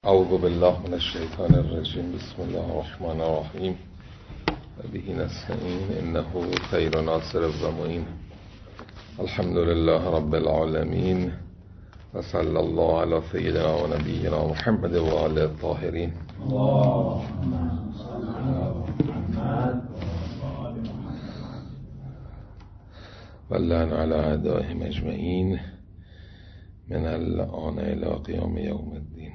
اعوذ بالله من الشیطان الرجیم. بسم الله الرحمن الرحیم و به نستعین انه خیر ناصر و معین. الحمد لله رب العالمین و صلی الله علی سیدنا و نبینا محمد و آله الطاهرین. و اللعن علی اعدائهم اجمعین من الآن الی قیام یوم الدین.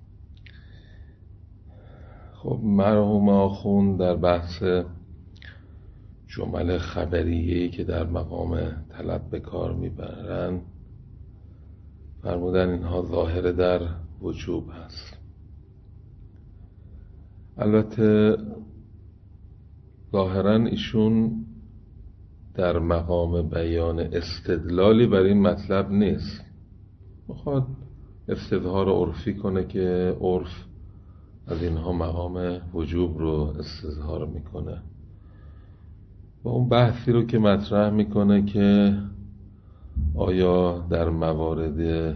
خب مرحوم آخوند در بحث جمل خبریه‌ای که در مقام طلب به کار میبرن فرمودن اینها ظاهر در وجوب هست. البته ظاهرا ایشون در مقام بیان استدلالی بر این مطلب نیست، میخواد استظهار عرفی کنه که عرف از اینها مقام وجوب رو استظهار میکنه و اون بحثی رو که مطرح میکنه که آیا در موارد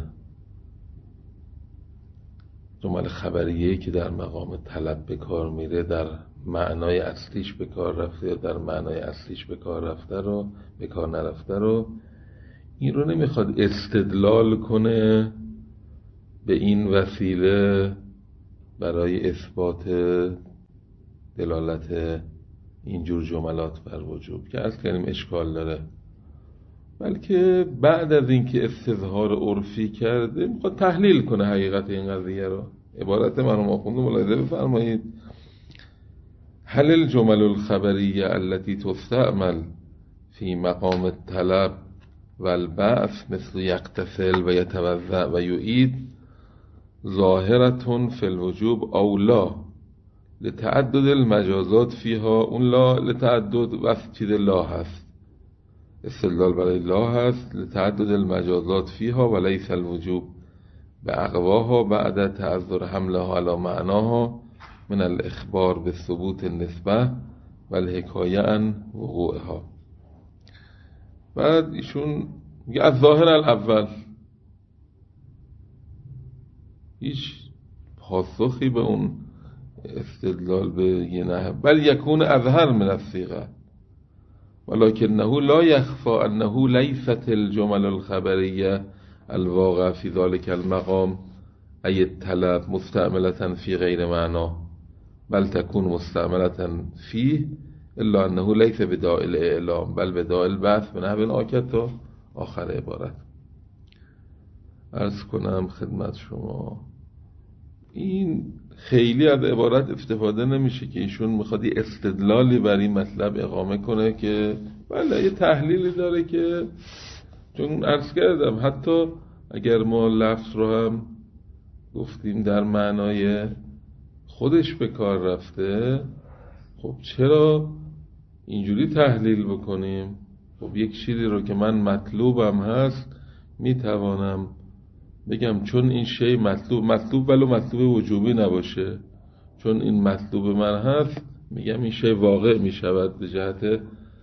جمل خبریه‌ای که در مقام طلب به کار میره در معنای اصلیش به کار رفته یا در معنای اصلیش به کار رفته رو به کار نرفته رو، این رو نمیخواد استدلال کنه به این وسیله برای اثبات دلالت اینجور جملات بر وجوب که از کلمه اشکال داره، بلکه بعد از اینکه استظهار عرفی کرده میخواد تحلیل کنه حقیقت این قضیه رو. عبارت مرحوم آخوند ملاحظه بفرمایید: هل الجمل الخبریه التي تستعمل في مقام الطلب والبعث مثل یغتسل و یتوضأ و یعید ظاهرة في الوجوب او لا لتعدد المجازات فيها؟ اون لا لتعدد وقت چیز لا هست، استدلال برای لا هست، لتعدد المجازات فيها وليس الوجوب باقواها بعد تعذر حملها على معناها من الاخبار بثبوت النسبه والحکایه عن وقوعها. بعد ایشون میگه از ظاهر الاول هیچ پاسخی به اون استدلال به یه نه بل یکون اظهر من الصیغه ولكنه لا يخفى انه ليست الجمل الخبريه الواقع في ذلك المقام ای الطلب مستعملة في غیر معنا بل تكون مستعملة فيه الا انه ليس بداء الاعلام بل بداء البحث به نحو آکد تا آخر عبارت. عرض کنم خدمت شما این خیلی از عبارت استفاده نمیشه که ایشون میخواد یه استدلالی بر این مطلب اقامه کنه که بله یه تحلیلی داره، که چون عرض کردم حتی اگر ما لفظ رو هم گفتیم در معنای خودش به کار رفته، خب چرا اینجوری تحلیل بکنیم؟ خب یک چیزی رو که من مطلوبم هست میتوانم بگم چون این شی مطلوب ولو مطلوب وجوبی نباشه، چون این مطلوب من هست میگم این شی واقع میشود به جهت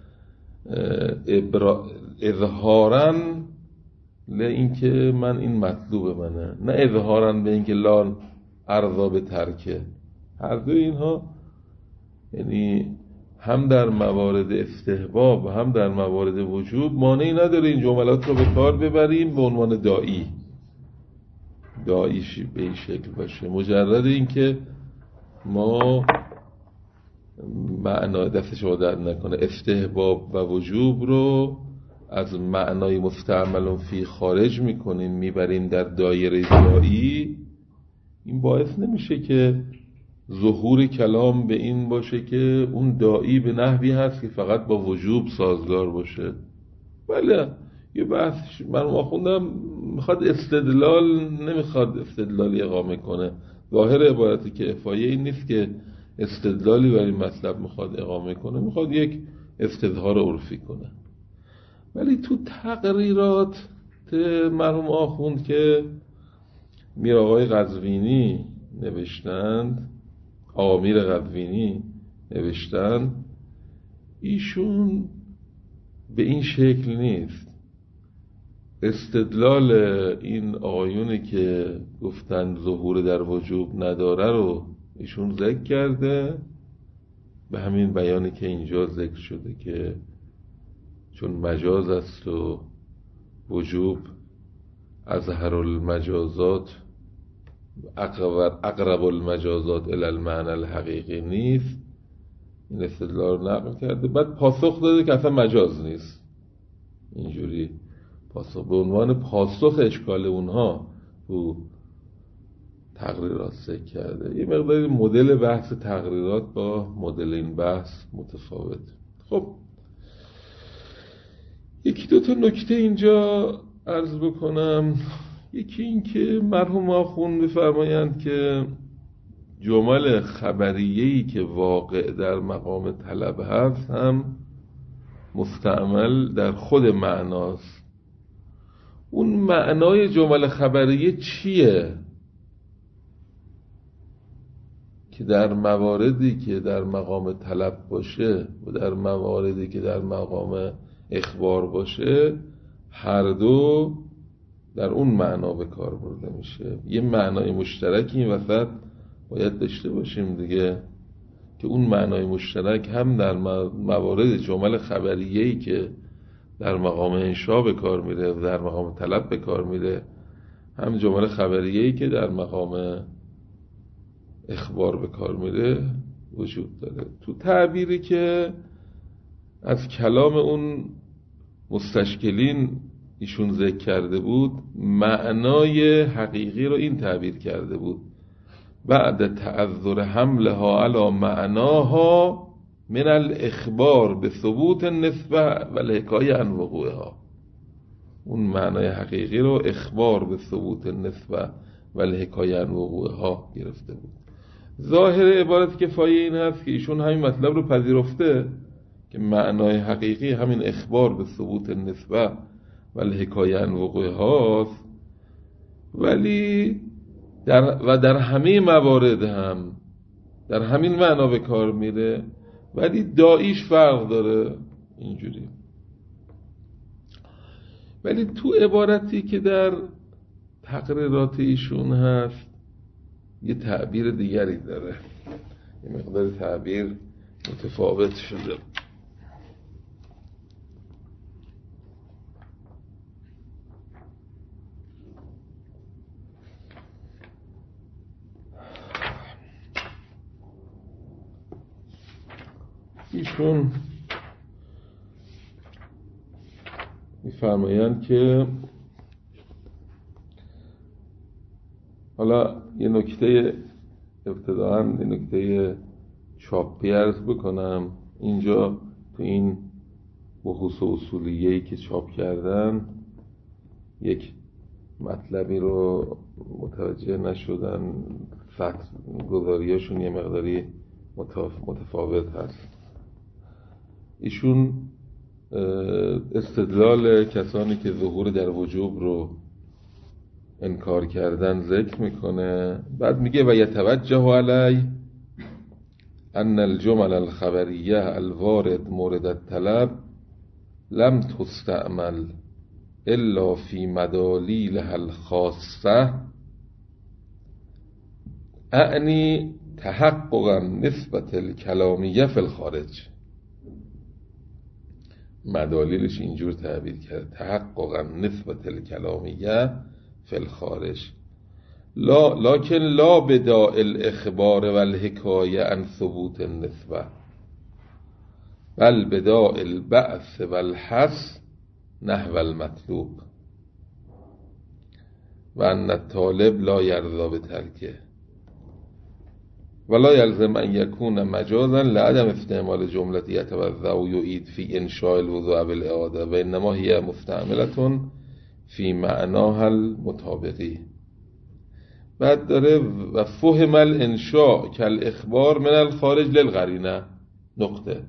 اظهارا ل اینکه من این مطلوب منه، نه اظهارا به اینکه لا ارضا به ترکه. هر دو اینها یعنی هم در موارد استحباب و هم در موارد وجوب مانعی نداره این جملات رو به کار ببریم به عنوان داعیش به این شکل باشه. مجرد این که ما معنای دستش رو درد نکنه استحباب و وجوب رو از معنای مستعمل فی خارج میکنیم میبریم در دایره داعی، این باعث نمیشه که ظهور کلام به این باشه که اون داعی به نحوی هست که فقط با وجوب سازگار باشه. بله یه بحث من آخوندم میخواد استدلال، نمیخواد استدلالی اقامه کنه. ظاهر عبارتی که افایه این نیست که استدلالی برای مطلب میخواد اقامه کنه، میخواد یک استظهار عرفی کنه. ولی تو تقریرات مرحوم آخوند که میر آقای قزوینی نوشتند، آقا میر قزوینی نوشتند، ایشون به این شکل نیست. استدلال این آقایونی که گفتن ظهور در وجوب نداره رو ایشون ذکر کرده به همین بیانی که اینجا ذکر شده که چون مجاز است و وجوب اظهر المجازات اقرب المجازات الی المعنی الحقیقی نیست. این استدلال رو نقل کرده، بعد پاسخ داده که اصلا مجاز نیست. اینجوری پاسخ به عنوان پاسخ اشکال اونها تو تقریرات ذکر کرده. یه مقداری مدل بحث تقریرات با مدل این بحث متفاوت. خب یکی دو تا نکته اینجا عرض بکنم. یکی این که مرحوم آخوند بفرمایند که جمل خبریه‌ای که واقع در مقام طلب هست هم مستعمل در خود معناست. اون معنای جمل خبریه چیه؟ که در مواردی که در مقام طلب باشه و در مواردی که در مقام اخبار باشه هر دو در اون معنا به کار برده میشه. یه معنای مشترکی این وسط باید داشته باشیم دیگه، که اون معنای مشترک هم در موارد جمل خبریه‌ای که در مقام انشاء به کار میره و در مقام طلب به کار میره، هم جمل خبریه‌ای که در مقام اخبار به کار میره وجود داره. تو تعبیری که از کلام اون مستشکلین ایشون ذکر کرده بود، معنای حقیقی رو این تعبیر کرده بود: بعد تعذر حملها علی معناها من الاخبار به ثبوت النسبه و الحکایه عن وقوعها. اون معنای حقیقی رو اخبار به ثبوت النسبه و الحکایه عن وقوعها گرفته بود. ظاهر عبارت کفایه این هست که ایشون همین مطلب رو پذیرفته که معنای حقیقی همین اخبار به ثبوت النسبه و الحکایه عن وقوعهاست، ولی در همه موارد هم در همین معنا به کار میره، ولی داییش فرق داره اینجوری. ولی تو عبارتی که در تقریرات ایشون هست یه تعبیر دیگری داره، یه مقدار تعبیر متفاوت شده. ایشون میفرمایند که حالا یه نکته ابتداً یه نکته چاپی عرض بکنم. اینجا تو این بحوث اصولیه‌ای که چاپ کردن یک مطلبی رو متوجه نشدن، سطح گذاریاشون یه مقداری متفاوت هست. ایشون استدلال کسانی که ظهور در وجوب رو انکار کردن ذکر میکنه، بعد میگه و یتوجه علی ان الجمل الخبریه الوارد مورد الطلب لم تستعمل الا فی مدالیلها الخاصه اعنی تحققا نسبت الکلامیه فی الخارج. مدالیلش اینجور تعبیر کرد: تحققا نسبت الکلامیه فی الخارج لکن لا بداء الاخبار و الحکایه عن ثبوت النسبه بل بداء البعث و الحث نحو المطلوب و ان الطالب لا یرضی بترکه ولا یلزم ان یکون مجازا لعدم استعمال جملة یتوضأ و یعید فی انشاء الوضوء بالاعاده و انما هی مستعملة فی معناها المطابقی. بعد داره و فهم الانشاء کالاخبار من الخارج للقرینه نقطه.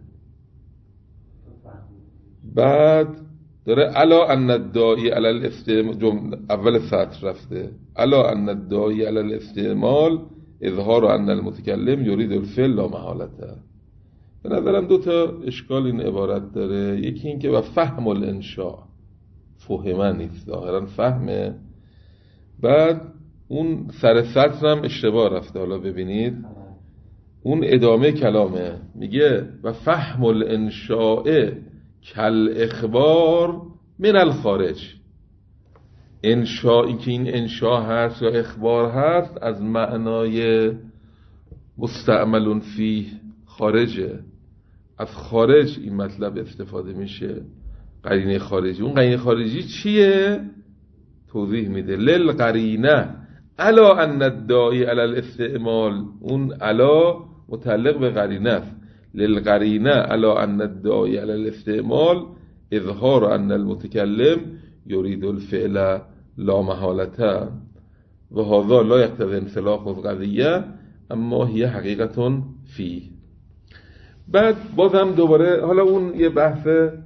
بعد داره الا ان الداعی علی الاستعمال، اول سطر رفته، الا ان الداعی علی الاستعمال اظهار ان المتکلم یرید الفعل لا محالته. به نظرم دو تا اشکال این عبارت داره. یکی این که و فهم الانشاء، فهمه نیست، ظاهرا فهمه. بعد اون سر سطر هم اشتباه رفته. حالا ببینید اون ادامه کلامه، میگه و فهم الانشاء کل اخبار من الخارج. انشاء، این که این انشاء هست یا اخبار هست، از معنای مستعمل فیه خارجه، از خارج این مطلب استفاده میشه. قرینه خارجی، اون قرینه خارجی چیه؟ توضیح میده. للقرینه علا ان الداعی علی الاستعمال، اون علا متعلق به قرینه است. للقرینه علا ان الداعی علی الاستعمال اظهار ان المتکلم یرید الفعل لا محالته و هذا لا یقتضی انسلاخ القضیه اما هی حقیقت فیه. بعد بازم دوباره حالا اون یه بحث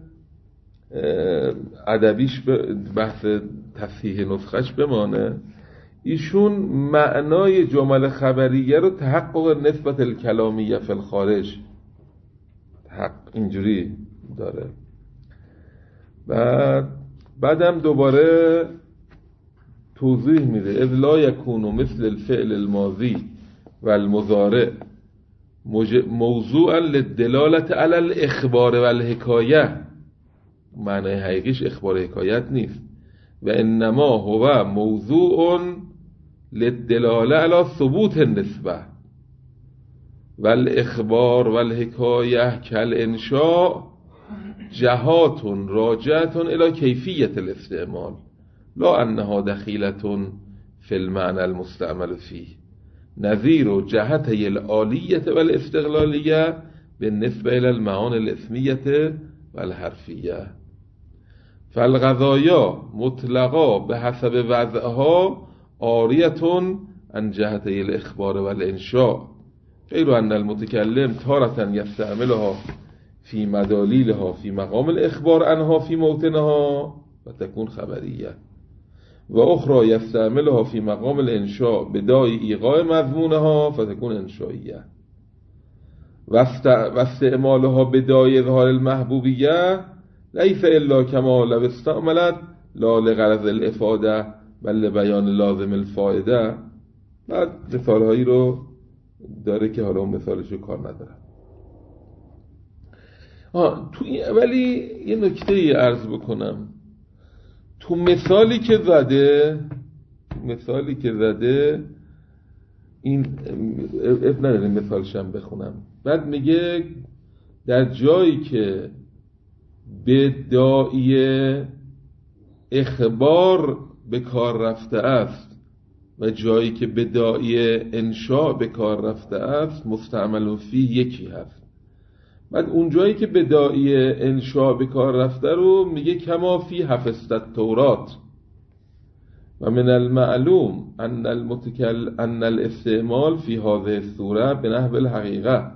ادبیش، بحث تصحیح نسخش بمانه. ایشون معنای جمل خبریه رو تحقق نسبت الکلامیه فی الخارج اینجوری داره. بعدم دوباره توضیح میده اذ لا یکون مثل الفعل الماضی و المضارع موضوعا للدلالت علی الاخبار و الحکایه. معنای حقیقیش اخبار حکایت نیست. و انما هو موضوع للدلاله علی ثبوت النسبه و الاخبار و الحکایه کل انشاء جهات راجعه الی کیفیت الاستعمال لا انها دخیلة فی المعنى المستعمل فیه نظیر جهته العالیه و الاستقلالیه بالنسبه الی المعانی الاسمیه و الحرفیه. فالقضایا مطلقا به حسب وضعها عاریة عن جهته الاخبار و الانشاء غیر ان المتکلم تارة یستعملها فی مدالیلها فی مقام الاخبار عنها فی موطنها و تكون خبریه و اخرى یستعملها فی مقام الانشاء بدای ایقاع مضمونها فتكون انشائیه و استعمالها بدای اظهار المحبوبیه لیس الا کما لو استعملت لا لغرض الافاده بل لبیان لازم الفائده. بعد مثالهایی رو داره که حالا اون مثالش رو کار ندارم. ولی یه نکته عرض بکنم. تو مثالی که زده این اب نداره مثالشم بخونم. بعد میگه در جایی که به داعی اخبار به کار رفته است و جایی که به داعی انشاء به کار رفته است مستعمل فیه یکی هست. بعد اون جایی که به داعی انشاء به کار رفته رو میگه کما فی حفظت التورات و من المعلوم ان الاستعمال فی هذه الصوره بنحو الحقیقه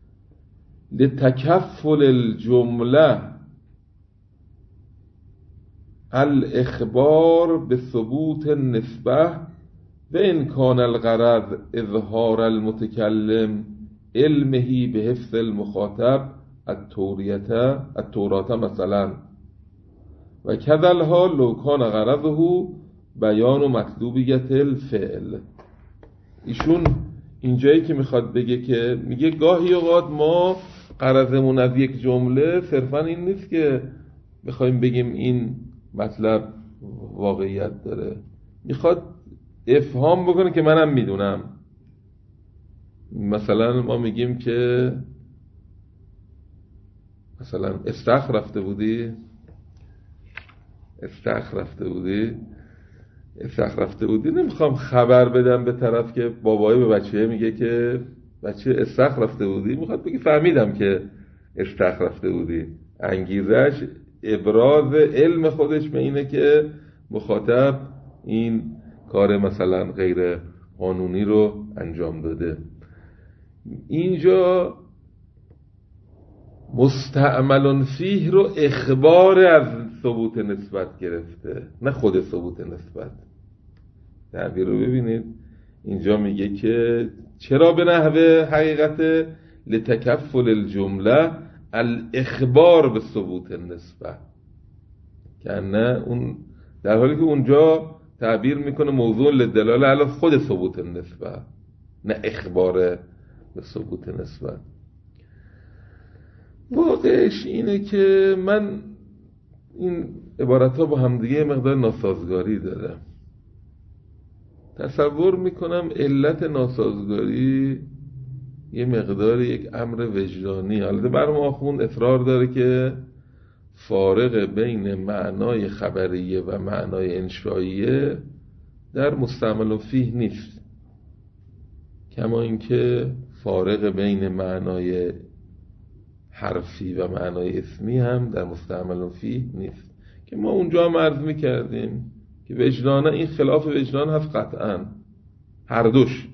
لتکفل الجمله الاخبار به ثبوت النسبه و ان کان الغرض اظهار المتکلم علمه به حفظ المخاطب التورات مثلا و کذا الحال لو کان غرضه بیان مطلوبیت الفعل. ایشون اینجایی که میخواد بگه که میگه گاهی اوقات ما غرضمون از یک جمله صرفا این نیست که بخوایم بگیم این مطلب واقعیت داره، میخواد افهام بکنه که منم میدونم. مثلا ما میگیم که مثلا استخ رفته بودی نمیخوام خبر بدم به طرف که بابایی به بچه میگه که بچه استخ رفته بودی، میخواد بگی فهمیدم که استخ رفته بودی. انگیزش ابراز علم خودش به اینه که مخاطب این کار مثلا غیر قانونی رو انجام داده. اینجا مستعمل فیه رو اخبار از ثبوت نسبت گرفته، نه خود ثبوت نسبت. تعبیر رو ببینید، اینجا میگه که چرا به نحوه حقیقت لتکفل الجمله الاخبار به ثبوت نسبت، که نه اون، در حالی که اونجا تعبیر میکنه موضوع للدلاله علی خود ثبوت نسبت، نه اخبار به ثبوت نسبت. واقعش اینه که من این عبارت ها با همدیگه مقدار ناسازگاری داره. تصور میکنم علت ناسازگاری یه مقدار یک امر وجدانی. البته مرحوم آخوند اصرار داره که فارق بین معنای خبریه و معنای انشائیه در مستعمل فیه نیست، کما اینکه فارق بین معنای حرفی و معنای اسمی هم در مستعمل فیه نیست، که ما اونجا هم عرض میکردیم که وجدانه این خلاف وجدان هست قطعا، هر دوش.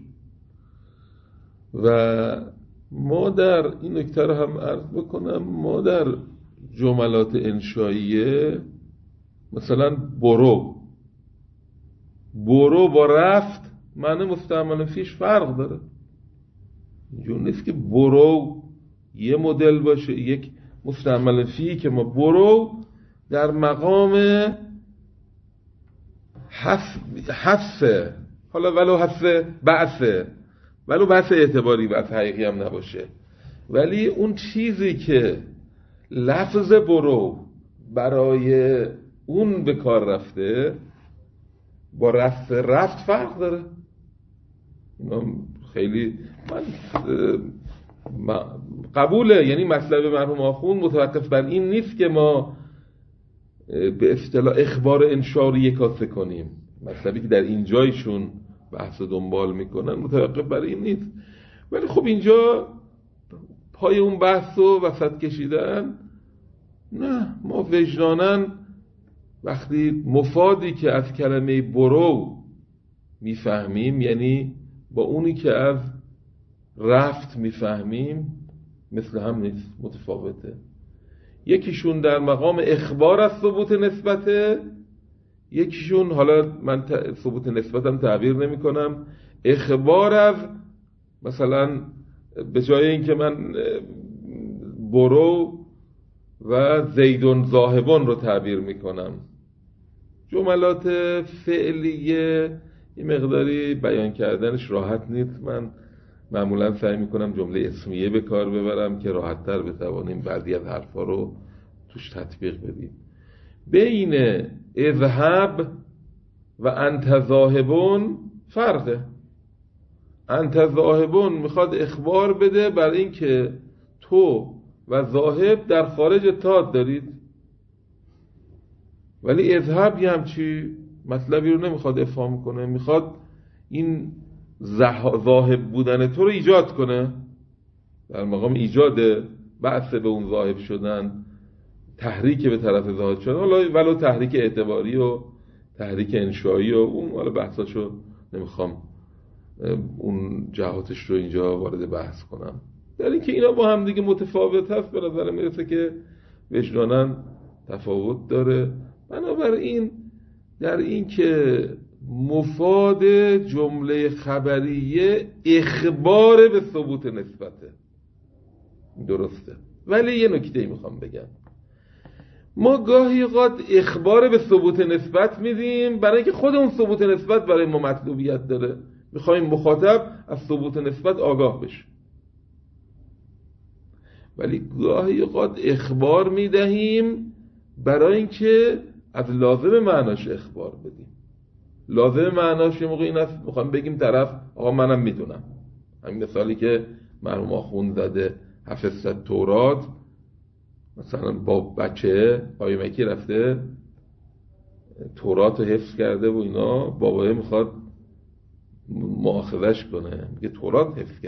و ما در این نکته رو هم عرض بکنم، ما در جملات انشائیه مثلا برو با رفت معنی مستعمل فیش فرق داره. اینجور نیست که برو یه مدل باشه، یک مستعمل فی که ما برو در مقام حفظه، حالا ولو حفظ بعثه، ولو بحث اعتباری بحث حقیقی هم نباشه، ولی اون چیزی که لفظ برو برای اون به کار رفته با رفت فرق داره. خیلی من قبوله، یعنی مطلب مرحوم آخوند متوقف بر این نیست که ما به اصطلاح اخبار انشاری کاسه کنیم، مطلبی که در این جایشون بحث دنبال میکنن متوقف بر این نیست، ولی خب اینجا پای اون بحث رو وسط کشیدن. نه، ما وجدانن وقتی مفادی که از کلمه برو میفهمیم، یعنی با اونی که از رفت میفهمیم، مثل هم نیست، متفاوته. یکیشون در مقام اخبار از ثبوت نسبته، یکیشون، حالا من ثبوت نسبتم تعبیر نمی کنم، اخبار از، مثلا به جای اینکه من برو و زیدون ذاهبون رو تعبیر می کنم، جملات فعلیه یه مقداری بیان کردنش راحت نیست. من معمولا سعی میکنم جمله اسمیه به کار ببرم که راحت‌تر بتوانیم بعضی از حرفا رو توش تطبیق بدیم. بین اذهب و انت ذاهبون فرقه. انت ذاهبون میخواد اخبار بده برای این که تو و ذاهب در خارج اتحاد دارید، ولی اذهب یه همچی مطلبی رو نمیخواد افهام کنه، میخواد این ذاهب بودن تو رو ایجاد کنه، در مقام ایجاد بعث به اون ذاهب شدن، تحریک به طرف ذاهب شدن، ولو تحریک اعتباری و تحریک انشایی و اون حالا بحثاشو نمیخوام اون جهاتش رو اینجا وارد بحث کنم. در این که اینا با هم دیگه متفاوت هست، به نظر میرسه که وجدانن تفاوت داره. بنابراین در این که مفاد جمله خبریه اخبار به ثبوت نسبته، درسته، ولی یه نکته میخوام بگم، ما گاهی اوقات اخبار به ثبوت نسبت میدیم برای اینکه خود اون ثبوت نسبت برای ما مطلوبیت داره، میخوایم مخاطب از ثبوت نسبت آگاه بشه، ولی گاهی اوقات اخبار میدهیم برای اینکه از لازم معناش اخبار بدیم. لازم معناش یه موقع این است میخوام بگیم طرف آقا منم میدونم، همین مثالی که مرحوم آخوند زده، حفظت تورات، مثلا با بچه قایمکی رفته تورات رو حفظ کرده و اینا، بابایه میخواد مؤاخذش کنه، میگه تورات حفظ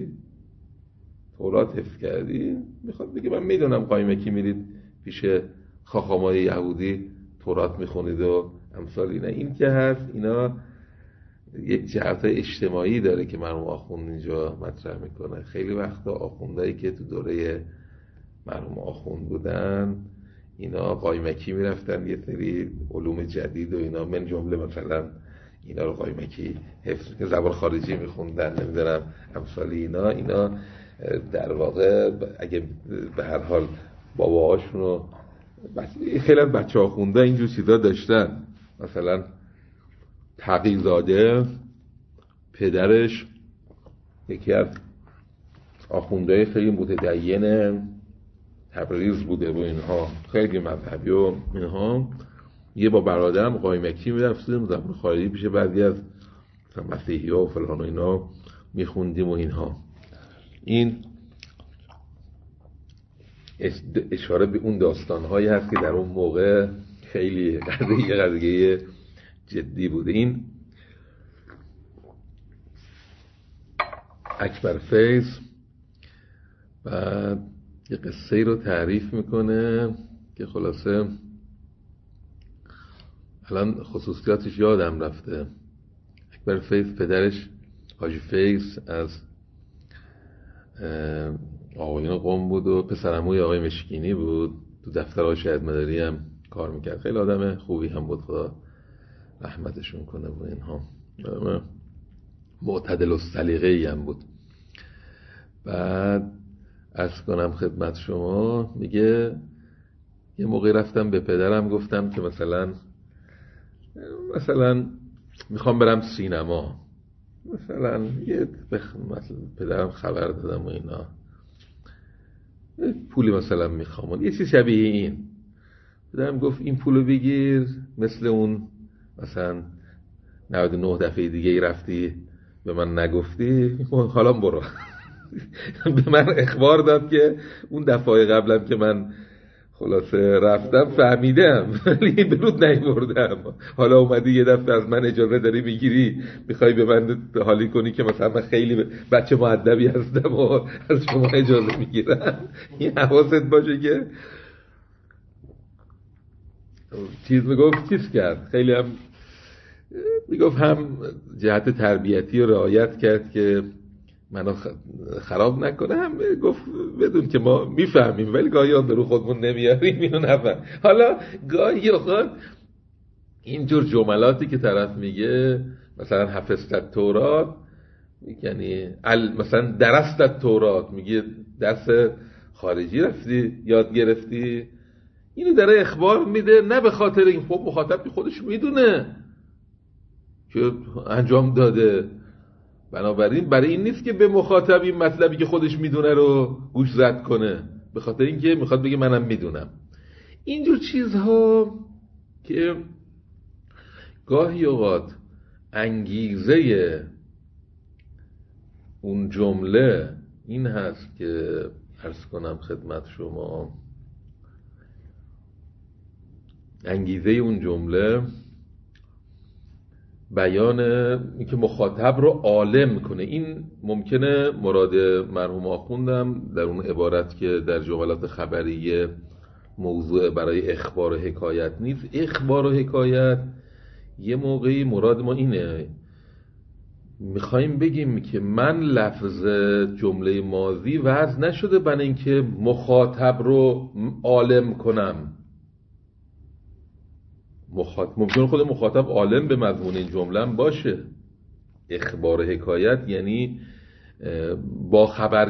کردی؟ میخواد بگه من میدونم قایمکی میرید پیش خاخامای یهودی تورات میخونید و امثال اینا. این که هست اینا یک جهت اجتماعی داره که مرحوم آخوند اینجا مطرح میکنه. خیلی وقتا آخوندایی که تو دوره مرحوم آخوند بودن اینا قایمکی میرفتن یه سری علوم جدید و اینا، من جمله مثلا اینا رو قایمکی حفظ که زبان خارجی میخوندن، نمیدونم امثال اینا در واقع اگه به هر حال باباهاشون رو خیلی از بچه ها خونده اینجور چیزا داشتن. مثلا تقی‌زاده پدرش یکی از آخوندهای خیلی متدین تبریز بوده و اینها، خیلی مذهبی و اینها. یه با برادرم قایمکی میرفتیم زبان خارجی پیش بعضی از مسیحی ها و فلان و اینا میخوندیم و اینها. این اشاره به اون داستانهایی هست که در اون موقع خیلی قضیه جدی بوده. این اکبر فیض بعد یه قصه رو تعریف میکنه که خلاصه الان خصوصیاتش یادم رفته. اکبر فیض پدرش حاجی فیض از آقایون قم بود و پسرعموی آقای مشکینی بود. تو دفتر آقای شهید مداری هم کار میکرد. خیلی آدم خوبی هم بود، خدا رحمتشون کنه و اینها. معتدل و سلیقه‌ای هم بود. بعد عرض کنم خدمت شما، میگه یه موقعی رفتم به پدرم گفتم که مثلا میخوام برم سینما، مثلا پدرم خبر دادم و اینا، پولی مثلا میخوام، یه چیز شبیه این. پدرم گفت این پولو بگیر، مثل اون مثلا 99 دفعه دیگه ای رفتی به من نگفتی، حالا برو. به من اخبار داد که اون دفعه قبلم که من خلاصه رفتم فهمیدم ولی برود نیوردم، حالا اومدی یه دفعه از من اجازه داری میگیری، میخوای به من حالی کنی که مثلا من خیلی بچه مؤدبی هستم و از شما اجازه میگیرم. این حواست باشه که چیز کرد. خیلی هم میگفت هم جهت تربیتی رو رعایت کرد که منو خراب نکنه، هم گفت بدون که ما میفهمیم ولی گاهی ها برو خودمون نمیاریم اینو نفهم. حالا گاهی اوقات اینجور جملاتی که طرف میگه، مثلا حفظت تورات، یعنی مثلا درست تورات، میگه درس خارجی رفتی یاد گرفتی، اینو داره اخبار میده، نه به خاطر این خب مخاطب خودش میدونه که انجام داده، بنابراین برای این نیست که به مخاطب این مطلبی که خودش میدونه رو گوش زد کنه، به خاطر اینکه میخواد بگه منم میدونم. اینجور چیزها که گاهی اوقات انگیزه اون جمله این هست که عرض کنم خدمت شما، انگیزه اون جمله بیان اینکه مخاطب رو عالم کنه. این ممکنه مراد مرحوم آخوندم در اون عبارت که در جملات خبریه موضوع برای اخبار و حکایت نیست. اخبار و حکایت یه موقعی مراد ما اینه، میخوایم بگیم که من لفظ جمله ماضی وضع نشده برای اینکه مخاطب رو عالم کنم. ممکنه خود مخاطب عالم به مضمون این جمله هم باشه. اخبار حکایت یعنی با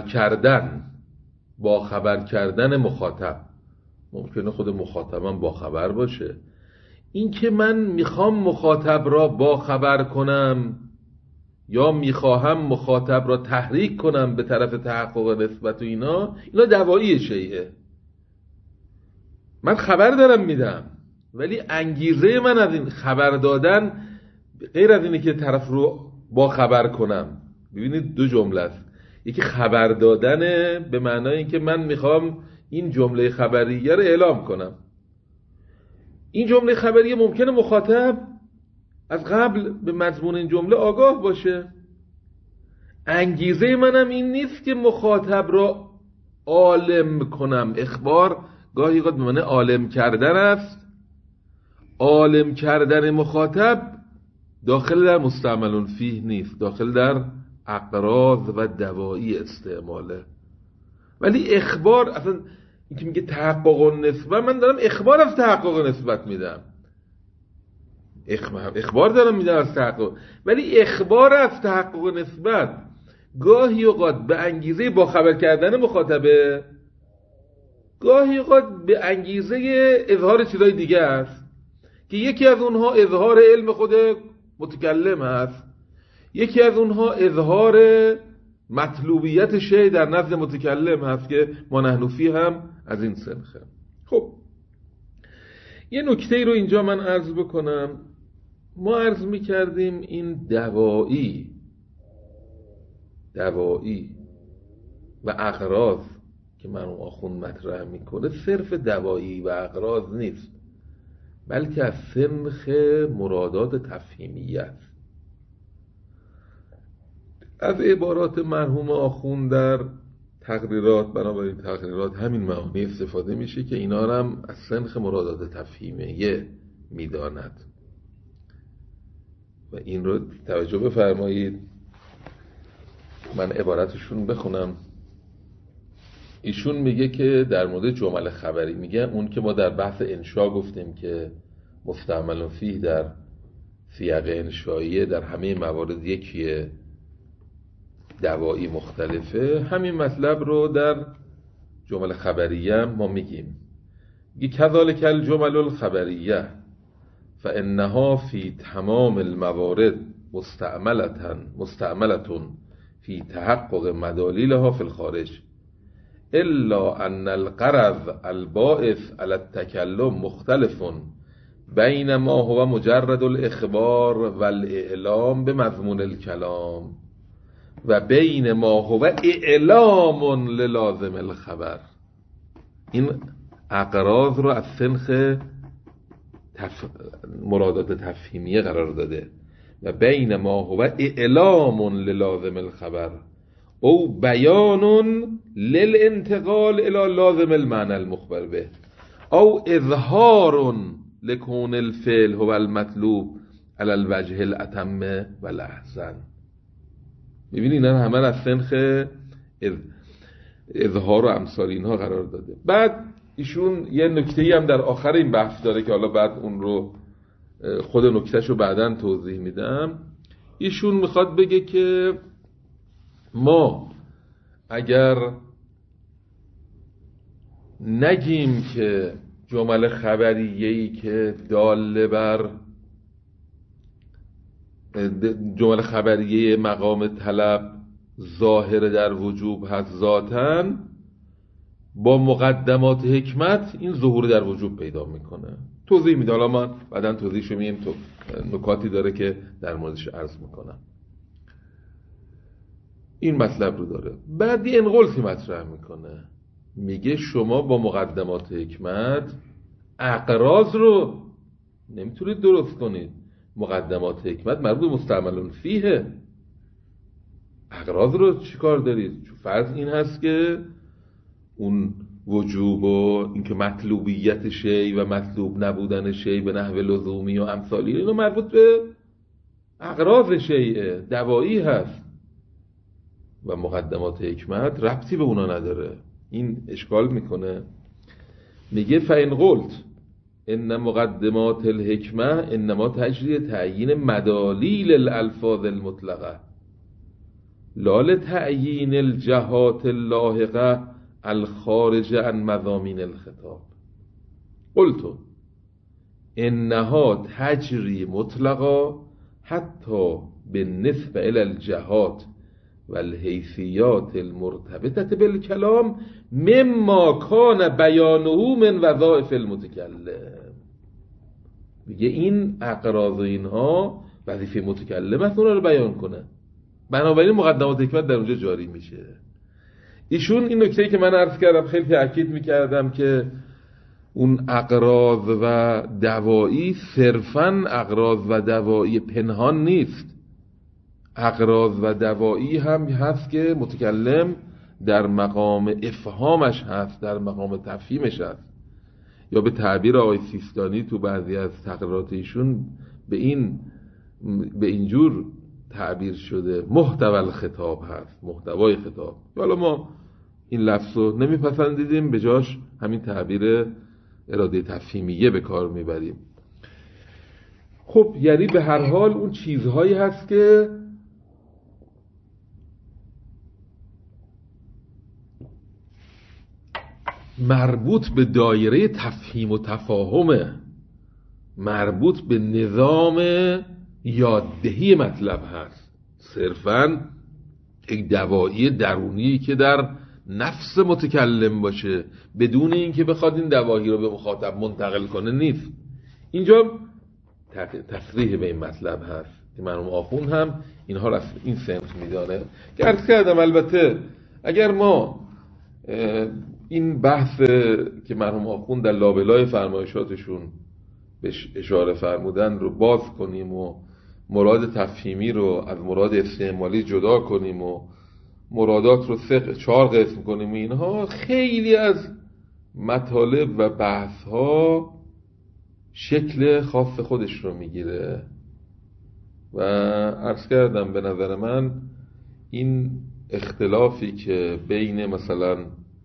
خبر کردن مخاطب. ممکنه خود مخاطبم با خبر باشه. این که من میخوام مخاطب را با خبر کنم یا میخواهم مخاطب را تحریک کنم به طرف تحقق نسبت و اینا دوایی شیئه. من خبر دارم میدم ولی انگیزه من از این خبر دادن غیر از اینه که طرف رو با خبر کنم. ببینید دو جمله است، یکی خبر دادنه به معنای اینکه من میخوام این جمله خبریه رو اعلام کنم. این جمله خبریه ممکنه مخاطب از قبل به مضمون این جمله آگاه باشه. انگیزه منم این نیست که مخاطب را عالم کنم. اخبار گاهی اوقات به معنی عالم کردن است. عالم کردن مخاطب داخل در مستعمل فیه نیست، داخل در اقراض و دوایی استعماله. ولی اخبار اصلا این که میگه تحقق نسبت، من دارم اخبار از تحقق نسبت میدم، اخبار دارم میدم از تحقق، ولی اخبار از تحقق نسبت گاهی اوقات به انگیزه با خبر کردن مخاطبه، گاهی اوقات به انگیزه اظهار چیزای دیگه است که یکی از اونها اظهار علم خود متکلم هست، یکی از اونها اظهار مطلوبیت شیء در نزد متکلم هست که ما نحنفی هم از این سنخه. خب یه نکته رو اینجا من عرض بکنم. ما عرض می‌کردیم این دوایی و اغراض که مرحوم آخوند مطرح میکنه صرف دوایی و اغراض نیست، بلکه از سنخ مرادات تفهیمیه است. از عبارات مرحوم آخوند در تقریرات، بنابراین تقریرات همین معانی استفاده میشه که اینا هم از سنخ مرادات تفهیمیه میداند. و این رو توجه بفرمایید، من عبارتشون بخونم. ایشون میگه که در مورد جمل خبری، میگه اون که ما در بحث انشا گفتیم که مستعمل فیه در سیاق انشاییه، در همه موارد یکیه، دوایی مختلفه. همین مطلب رو در جمل خبریه ما میگیم. کذالک الجمل الخبریه فانها فی تمام الموارد مستعملة فی تحقق مدالیلها فی الخارج الا ان الغرض الباعث على التکلم مختلف بین ما هو مجرد الاخبار والاعلام بمضمون الکلام و بین ما هو اعلام للازم الخبر. این اغراض رو از سنخ مرادات تفهیمیه قرار داده. و بین ما هو اعلام للازم الخبر او بیان للانتقال الى لازم المعنى المخبر به او اظهار لکون الفعل هو المطلوب على الوجه الاتم والاحسن. میبینی اینا همه از سنخ اظهار و امثال اینها قرار داده. بعد ایشون یه نکته‌ای هم در آخر این بحث داره که حالا بعد اون رو خود نکتهشو بعداً توضیح میدم. ایشون میخواد بگه که ما اگر نگیم که جمل خبریه‌ای که داله بر جمل خبریه مقام طلب ظاهر در وجوب هست ذاتاً، با مقدمات حکمت این ظهور در وجوب پیدا میکنه. توضیح میده، حالا من بعداً توضیحشو میگم، تو نکاتی داره که در موردش عرض میکنم. این مطلب رو داره. بعد یه انقلتی مطرح میکنه، میگه شما با مقدمات حکمت اقراض رو نمیتونید درست کنید. مقدمات حکمت مربوط مستعمل فیه، اقراض رو چیکار دارید؟ فرض این هست که اون وجوب و اینکه مطلوبیت شی و مطلوب نبودن شی به نحو لزومی و امثالی اینو مربوط به اقراض شیء دوایی هست و مقدمات حکمت ربطی به اونا نداره. این اشکال میکنه. میگه فإن قلت ان مقدمات الحکمه انما تجری تعیین مدالیل الالفاظ المطلقه لا لتعیین الجهات اللاحقه الخارج عن مضامین الخطاب. قلت انها تجری مطلقا حتی بالنسبه الى الجهات والحیثیات المرتبطه بالکلام مما کان بیانه من وظائف المتکلم. میگه این اقراض اینها وظیفه متکلم است اونها رو بیان کنه، بنابراین مقدمات حکمت در اونجا جاری میشه. ایشون این نکته‌ای که من عرض کردم خیلی تأکید میکردم که اون اقراض و دوایی صرفاً اقراض و دوایی پنهان نیست. اقراض و دوایی هم هست که متکلم در مقام افهامش هست، در مقام تفهیمش هست، یا به تعبیر آقای سیستانی تو بعضی از تقریرات ایشون به اینجور تعبیر شده محتوی الخطاب هست، محتوای خطاب. حالا ما این لفظ رو نمیپسندیدیم، به جاش همین تعبیر اراده تفهیمیه به کار میبریم. خب یعنی به هر حال اون چیزهایی هست که مربوط به دایره تفهیم و تفاهمه، مربوط به نظام یاددهی مطلب هست، صرفاً یک دوایی درونی که در نفس متکلم باشه بدون اینکه بخواد این دوایی رو به مخاطب منتقل کنه نیست. اینجا تصریح به این مطلب هست که مرحوم آخوند هم اینها را این صنف میدانه. که عرض کردم البته اگر ما این بحث که مرحوم آخوند در لابلای فرمایشاتشون بهش اشاره فرمودن رو باز کنیم و مراد تفهیمی رو از مراد استعمالی جدا کنیم و مرادات رو 4 قسم کنیم، اینها خیلی از مطالب و بحث ها شکل خاص خودش رو میگیره و عرض کردم به نظر من این اختلافی که بین مثلا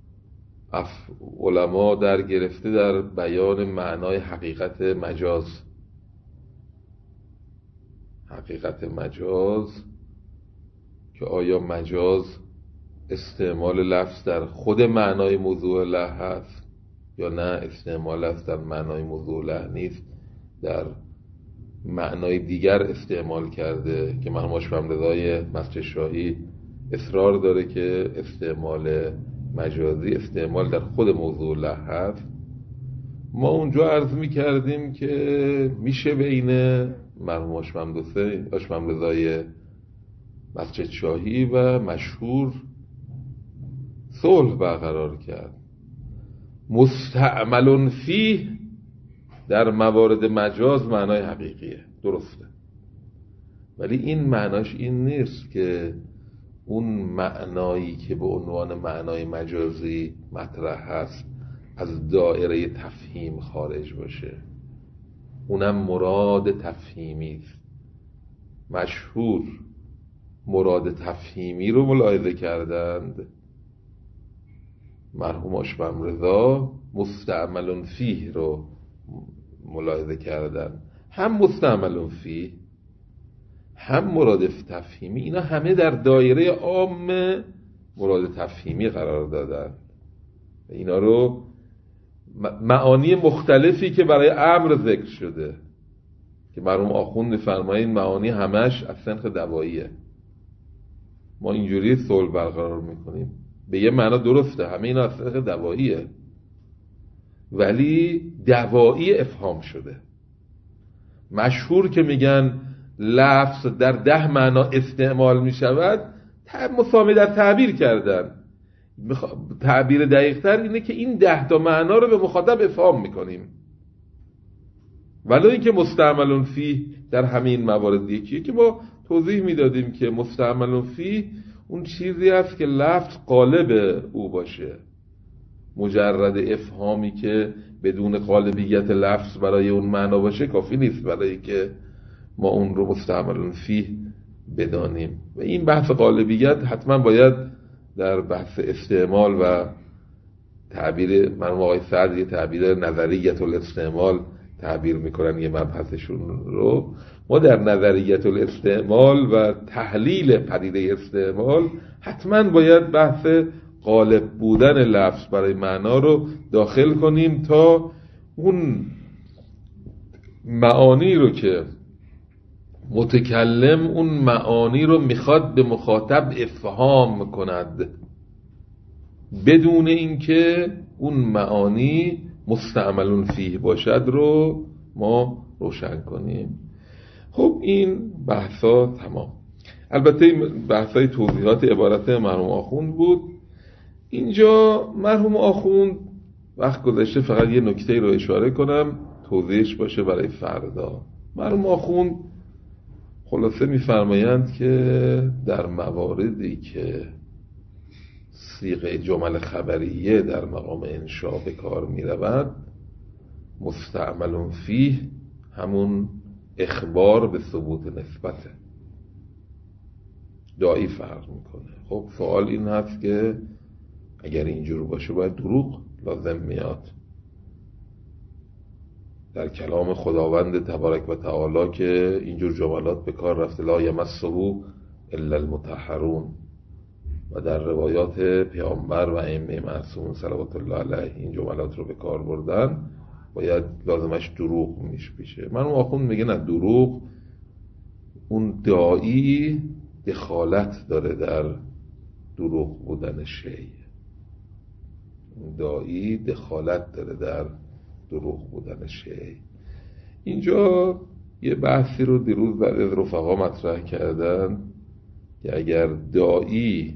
علما در گرفته در بیان معنای حقیقت مجاز که آیا مجاز استعمال لفظ در خود معنای موضوع له هست یا نه استعمال لفظ در معنای موضوع له نیست، در معنای دیگر استعمال کرده که مرحوم آشفم رضای مسجد شاهی اصرار داره که استعمال مجازی استعمال در خود موضوع له هست. ما اونجا عرض می کردیم که میشه بین مرحوم آشفم رضای مسجد شاهی و مشهور صلح برقرار کرد. مستعمل فیه در موارد مجاز معنای حقیقیه، درسته، ولی این معناش این نیست که اون معنایی که به عنوان معنای مجازی مطرح هست از دایره تفهیم خارج باشه، اونم مراد تفهیمی است. مشهور مراد تفهیمی رو ملاحظه کردند، مرحوم آشفم رضا مستعمل فیه رو ملاحظه کردند. هم مستعمل فیه هم مراد تفهیمی، اینا همه در دایره عام مراد تفهیمی قرار دادن. اینا رو معانی مختلفی که برای امر ذکر شده که مرحوم آخوند می‌فرمایند معانی همش از سنخ دواییه، ما اینجوری صلح برقرار میکنیم، به یه معنا درسته همه اینا از سنخ دواییه، ولی دوایی افهام شده. مشهور که میگن لفظ در 10 معنا استعمال میشود، مساوی در تعبیر کردن. تعبیر دقیق‌تر اینه که این 10 تا معنا رو به مخاطب افهام میکنیم، ولی اینکه مستعمل فیه در همین موارد یکیه که ما توضیح میدادیم که مستعمل فیه اون چیزی است که لفظ قالب او باشه، مجرد افهامی که بدون قالبیت لفظ برای اون معنا باشه کافی نیست برای که ما اون رو مستعمل فیه بدانیم. و این بحث قالبیت حتما باید در بحث استعمال و تعبیر مرحوم آقای سعد یه تعبیر نظریت الاستعمال تعبیر میکنن یه مبحثشون رو، ما در نظریت الاستعمال و تحلیل پدیده استعمال حتما باید بحث غالب بودن لفظ برای معنا رو داخل کنیم تا اون معانی رو که متکلم اون معانی رو میخواد به مخاطب افهام کند بدون اینکه اون معانی مستعمل فیه باشد رو ما روشن کنیم. خب این بحثا تمام. البته این بحثای توضیحات عبارت مرحوم آخوند بود. اینجا مرحوم آخوند وقت گذشته فقط یه نکته رو اشاره کنم توضیحش باشه برای فردا. مرحوم آخوند خلاصه می‌فرمایند که در مواردی که صیغه جمل خبریه در مقام انشاء به کار می‌رود، مستعمل فیه همون اخبار به ثبوت نسبته، دایی فرق میکنه. خب سوال این هست که اگر اینجور باشه باید دروغ لازم میاد. در کلام خداوند تبارک و تعالی که اینجور جملات به کار رفته لا یمسه الا المطهرون، و در روایات پیامبر و ائمه معصوم صلوات الله علیه این جملات رو به کار بردن، باید لازمش دروغ میشه. من اون آخوند میگه نه، دروغ اون داعی دخالت داره در دروغ بودن شی، داعی دخالت داره در دروغ بودن شی. اینجا یه بحثی رو دیروز بعد از رفقا مطرح کردن که اگر داعی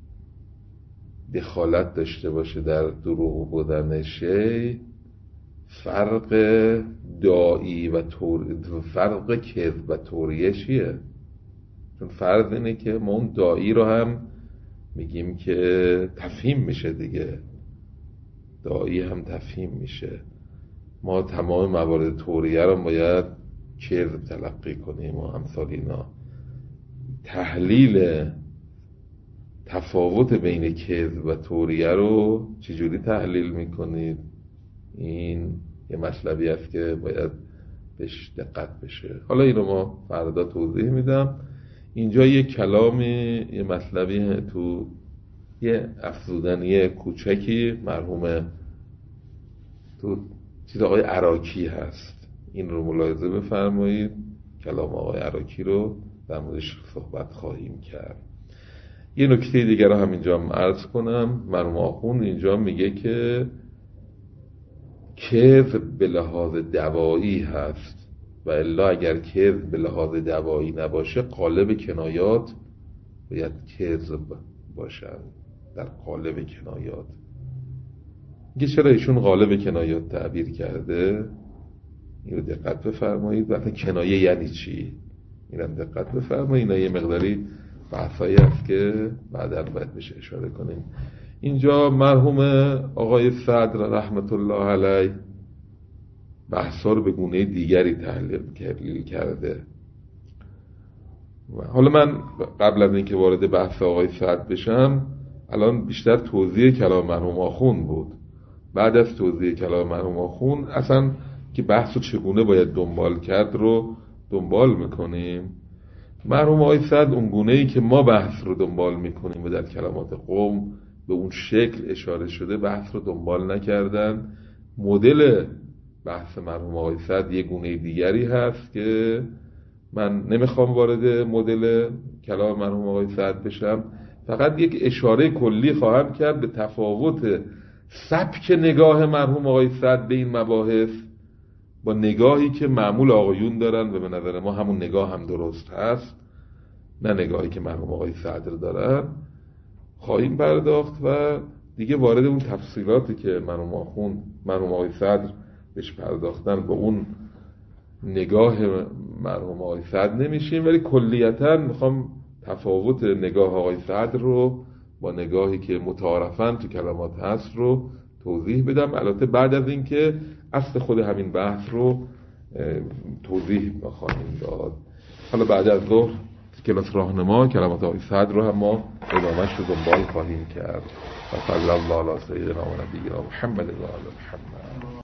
دخالت داشته باشه در دروغ بودن شی، فرق داعی و فرق کذب و توریه چیه؟ چون فرض اینه که ما اون داعی رو هم میگیم که تفهیم میشه دیگه، داعی هم تفهیم میشه. ما تمام موارد توریه رو باید کذب تلقی کنیم و امثال اینا. تحلیل تفاوت بین کذب و توریه رو چجوری تحلیل میکنید؟ این یه مطلبی است که باید بهش دقت بشه. حالا اینو ما فردا توضیح میدم. اینجا یه کلامی، یه مطلبی تو یه افزودنی کوچکی مرحوم تو چیز آقای عراکی هست، این رو ملاحظه بفرمایید. کلام آقای عراکی رو در موردش صحبت خواهیم کرد. یه نکته دیگر رو هم اینجا عرض کنم. مرحوم آخوند اینجا میگه که کذب به لحاظ دوایی هست و الا اگر کذب به لحاظ دوایی نباشه قالب کنایات باید کذب باشن، در قالب کنایات. میگه چرا ایشون قالب کنایات تعبیر کرده؟ این رو دقت بفرمایید. وقتی کنایه یعنی چی؟ این هم دقت بفرمایید. اینا یه مقداری بحثایی هست که بعدا باید بشه اشاره کنیم. اینجا مرحوم آقای صدر رحمت الله علیه بحثا رو به گونه دیگری تحلیل کرده. حالا من قبل از اینکه وارد بحث آقای صدر بشم، الان بیشتر توضیح کلام مرحوم آخوند بود. بعد از توضیح کلام مرحوم آخوند اصلا که بحث رو چگونه باید دنبال کرد رو دنبال میکنیم. مرحوم آقای صدر اون گونه‌ای که ما بحث رو دنبال میکنیم و در کلمات قوم به اون شکل اشاره شده بحث رو دنبال نکردن. مدل بحث مرحوم آقای صدر یه گونه دیگری هست که من نمیخوام وارد مدل کلام مرحوم آقای صدر بشم. فقط یک اشاره کلی خواهم کرد به تفاوت سبک نگاه مرحوم آقای صدر به این مباحث با نگاهی که معمول آقایون دارن و به نظر ما همون نگاه هم درست هست، نه نگاهی که مرحوم آقای صدر دارن. خواهیم پرداخت و دیگه وارد اون تفصیلاتی که مرحوم آقای صدر بهش پرداختن با اون نگاه مرحوم آقای صدر نمیشیم، ولی کلیتاً میخوام تفاوت نگاه آقای صدر رو با نگاهی که متعارفاً تو کلمات هست رو توضیح بدم. البته بعد از این که اصل خود همین بحث رو توضیح خواهیم داد. حالا بعد از ظهر کلاس راهنما کلمات آقای صدر رو هم ما ادامهش رو دنبال خواهیم کرد. و صلی الله علی سیدنا و نبینا محمد و آل محمد.